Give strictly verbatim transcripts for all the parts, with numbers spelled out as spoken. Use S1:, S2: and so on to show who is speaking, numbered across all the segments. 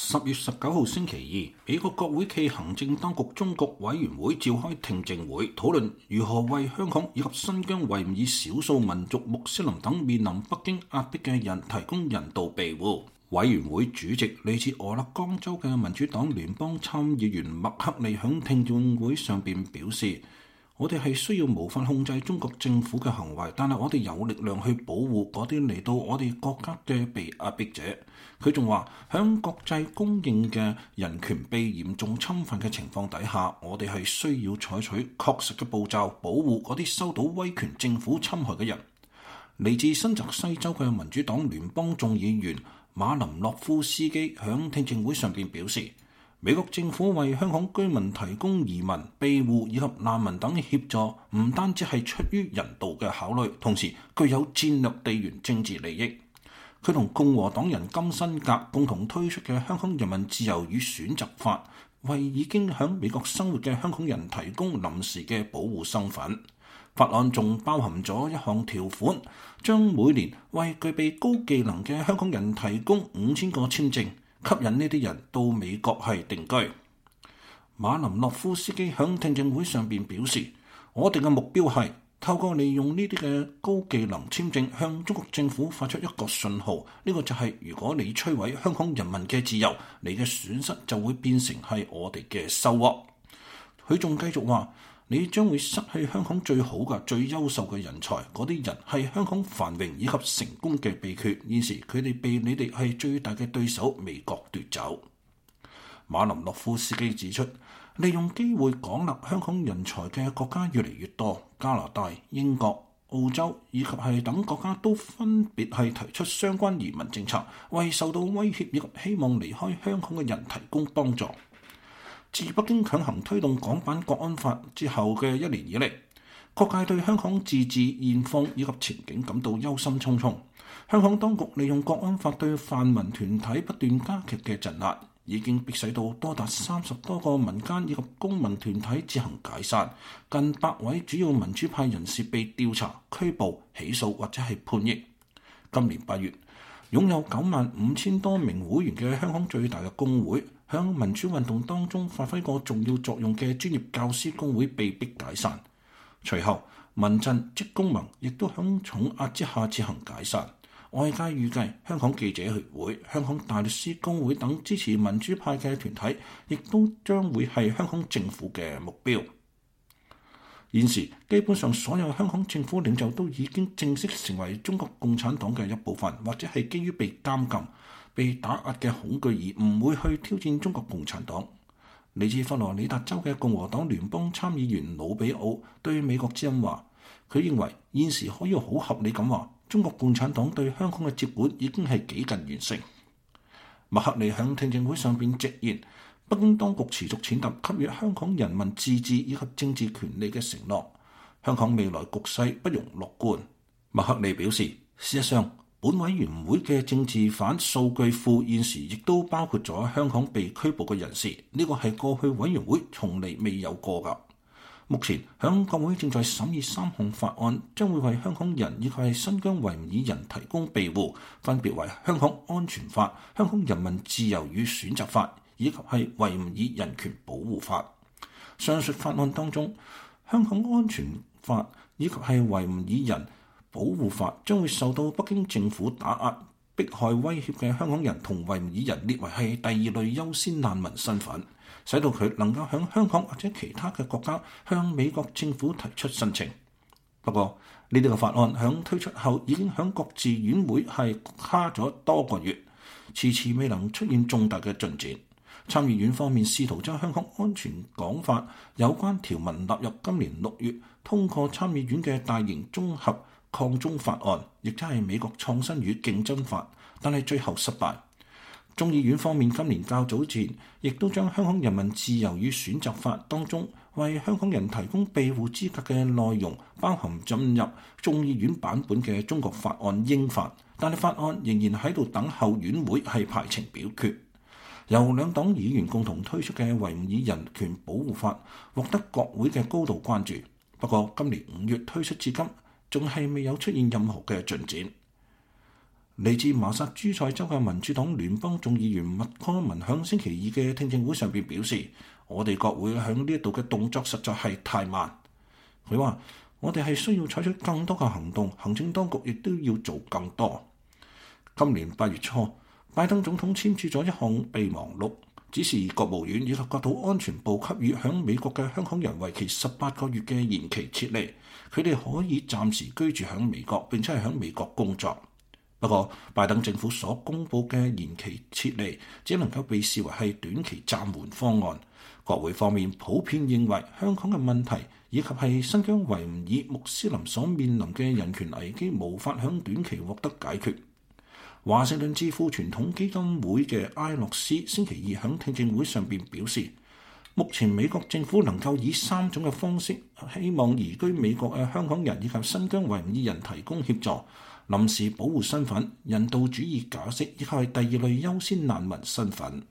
S1: 十月十九號星期二，美國國會暨行政當局中國委員會召開聽證會，討論如何為香港以及新疆維吾爾少數民族穆斯林等面臨北京壓迫嘅人提供人道庇護。委員會主席嚟自俄勒岡州嘅民主黨聯邦參議員麥克利響聽證會上邊表示，我哋係需要無法控制中國政府嘅行為，但係我哋有力量去保護嗰啲嚟到我哋國家嘅被壓迫者。佢仲話，響國際公認嘅人權被嚴重侵犯嘅情況底下，我哋係需要採取確實嘅步驟，保護嗰啲受到威權政府侵害嘅人。嚟自新澤西州嘅民主黨聯邦眾議員馬林諾夫斯基響聽證會上邊表示，美國政府為香港居民提供移民、庇護以及難民等協助，唔單止係出於人道嘅考慮，同時具有戰略地緣政治利益。佢同共和黨人金辛格共同推出嘅《香港人民自由與選擇法》，為已經喺美國生活嘅香港人提供臨時嘅保護身份。法案仲包含咗一項條款，將每年為具備高技能嘅香港人提供五千個簽證，吸引呢啲人到美國係定居。馬林諾夫斯基喺聽證會上邊表示，我哋嘅目標係透過利用呢啲嘅高技能簽證向中國政府發出一個信號，呢、這個就係如果你摧毀香港人民嘅自由，你嘅損失就會變成係我哋嘅收穫。佢仲繼續話，你將會失去香港最好嘅、最優秀嘅人才，嗰啲人係香港繁榮以及成功嘅秘訣。現時佢哋被你哋係最大嘅對手美國奪走。馬林諾夫斯基指出，利用機會廣納香港人才嘅國家越嚟越多，加拿大、英國、澳洲以及係等國家都分別係提出相關移民政策，為受到威脅以及希望離開香港嘅人提供幫助。自北京強行推動港版國安法之後嘅一年以嚟，各界對香港自治現況以及前景感到憂心忡忡。香港當局利用國安法對泛民團體不斷加劇嘅鎮壓，已經迫使到多達三十多個民間以及公民團體自行解散，近百位主要民主派人士被調查、拘捕、起訴或者係判刑。今年八月，擁有九萬五千多名會員嘅香港最大嘅工會，向民主運動當中發揮過重要作用嘅專業教師工會被迫解散。隨後，民陣、職工盟亦都響重壓之下自行解散。外界預計香港記者協會、香港大律師公會等支持民主派嘅團體，亦都將會係香港政府嘅目標。現時基本上所有香港政府領袖都已經正式成為中國共產黨嘅一部分，或者係基於被監禁、被打壓嘅恐懼而唔會去挑戰中國共產黨。嚟自佛羅里達州嘅共和黨聯邦參議員魯比奧對美國之音話，佢認為現時可以好合理咁話，中國共產黨對香港嘅接管已經係幾近完成。麥克利喺聽證會上邊直言，北京當局持續踐踏給予香港人民自治以及政治權利嘅承諾，香港未來局勢不容樂觀。麥克利表示，事實上，本委員會嘅政治犯數據庫現時亦都包括咗香港被拘捕嘅人士，呢個係過去委員會從嚟未有過㗎。目前響國會正在審議三項法案，將會為香港人以及係新疆維吾爾人提供庇護，分別為香港安全法、香港人民自由與選擇法以及係維吾爾人權保護法。上述法案當中，香港安全法以及係維吾爾人保護法將會受到北京政府打壓、迫害、威脅嘅香港人同維吾爾人列為係第二類優先難民身份，使到佢能夠喺香港或者其他嘅國家向美國政府提出申請。不過呢啲嘅法案響推出後已經響各自院會係卡咗多個月，遲遲未能出現重大嘅進展。參議院方面試圖將香港安全港法有關條文納入今年六月通過參議院嘅大型綜合抗中法案，亦即係美國創新與競爭法，但係最後失敗。眾議院方面今年較早前亦都將香港人民自由與選擇法當中為香港人提供庇護資格嘅內容包含進入眾議院版本嘅中國法案英法，但係法案仍然喺度等候院會係排程表決。由兩黨議員共同推出嘅維吾爾人權保護法獲得國會嘅高度關注，不過今年五月推出至今仲係未有出現任何嘅進展。 嚟自麻薩諸塞州嘅民主黨聯邦眾議員麥柯文響星期二嘅聽證會上邊表示，我哋國會響呢一度嘅動作實在係太慢。佢話：我哋係需要採取更多嘅行動，行政當局亦都要做更多。今年八月初，拜登總統簽署咗一項備忘錄，指示國務院以及國土安全部給予響美國嘅香港人為期十八個月嘅延期撤離，佢哋可以暫時居住響美國並且係響美國工作。不過，拜登政府所公佈嘅延期撤離只能夠被視為係短期暫緩方案。國會方面普遍認為香港嘅問題以及係新疆維吾爾穆斯林所面臨嘅人權危機無法響短期獲得解決。華盛頓智庫傳統基金會嘅埃洛斯星期二響聽證會上邊表示，目前美國政府能夠以三種嘅方式希望移居美國嘅香港人以及新疆維吾爾人提供協助：臨時保護身份、人道主義假釋以及係第二類優先難民身份。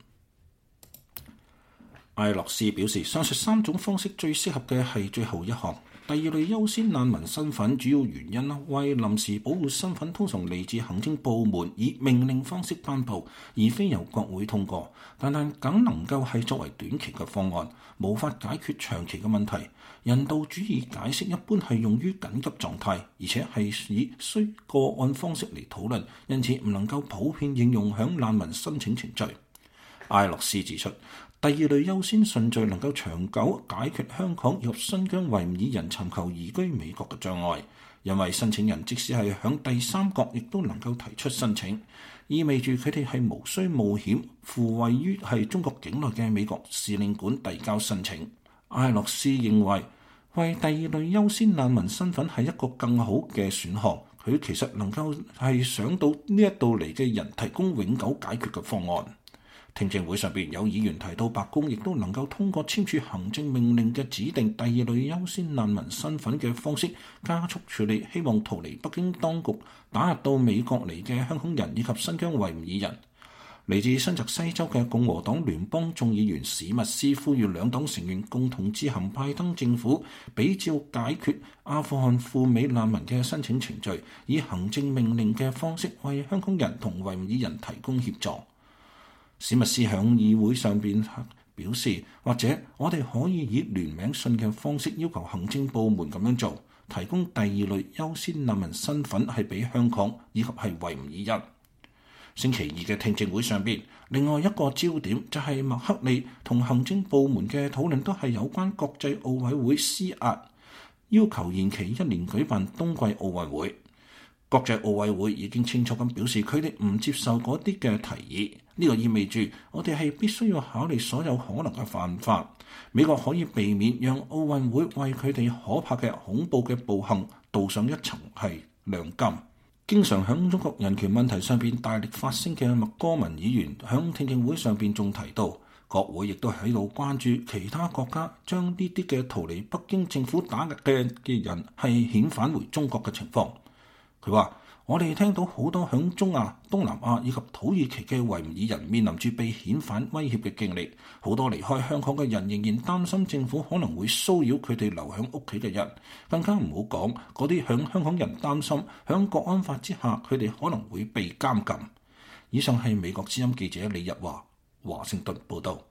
S1: 艾洛斯表示，上述三種方式最適合嘅係最後一項。第二類優先難民身份主要原因啦，為臨時保護身份通常嚟自行政部門以命令方式頒布，而非由國會通過，但係僅能夠係作為短期嘅方案，無法解決長期嘅問題。人道主義解釋一般係用於緊急狀態，而且係以需個案方式嚟討論，因此唔能夠普遍應用響難民申請程序。艾洛斯指出，第二類優先順序能夠長久解決香港以及新疆維吾爾人尋求移居美國嘅障礙，因為申請人即使係響第三國，亦都能夠提出申請，意味住佢哋係無需冒險赴位於係中國境內嘅美國使領館遞交申請。艾洛斯認為，為第二類優先難民身份係一個更好嘅選項，佢其實能夠係想到呢一度嚟嘅人提供永久解決嘅方案。聽證會上邊有議員提到，白宮亦都能夠通過簽署行政命令嘅指定第二類優先難民身份嘅方式，加速處理希望逃離北京當局打入到美國嚟嘅香港人以及新疆維吾爾人。嚟自新澤西州嘅共和黨聯邦眾議員史密斯呼籲兩黨成員共同致函拜登政府，比照解決阿富汗赴美難民嘅申請程序，以行政命令嘅方式為香港人同維吾爾人提供協助。史密斯響議會上邊表示，或者我哋可以以聯名信嘅方式要求行政部門咁樣做，提供第二類優先難民身份係俾香港以及係維吾爾人。星期二嘅聽證會上邊，另外一個焦點就係麥克利同行政部門嘅討論都係有關國際奧委會施壓，要求延期一年舉辦冬季奧運會。國際奧委會已經清楚咁表示，佢哋唔接受嗰啲嘅提議。呢個意味住我哋係必須要考慮所有可能嘅犯法。美國可以避免讓奧運會為佢哋可怕嘅恐怖嘅暴行鍍上一層係亮金。經常響中國人權問題上邊大力發聲嘅麥柯文議員響聽證會上邊仲提到，國會亦都喺度關注其他國家將呢啲嘅逃離北京政府打壓嘅嘅人係遣返回中國嘅情況。佢話：我哋聽到好多響中亞、東南亞以及土耳其嘅維吾爾人面臨住被遣返威脅嘅經歷，好多離開香港嘅人仍然擔心政府可能會騷擾佢哋留響屋企嘅人，更加唔好講嗰啲響香港人擔心響國安法之下佢哋可能會被監禁。以上係美國之音記者李日華，華盛頓報道。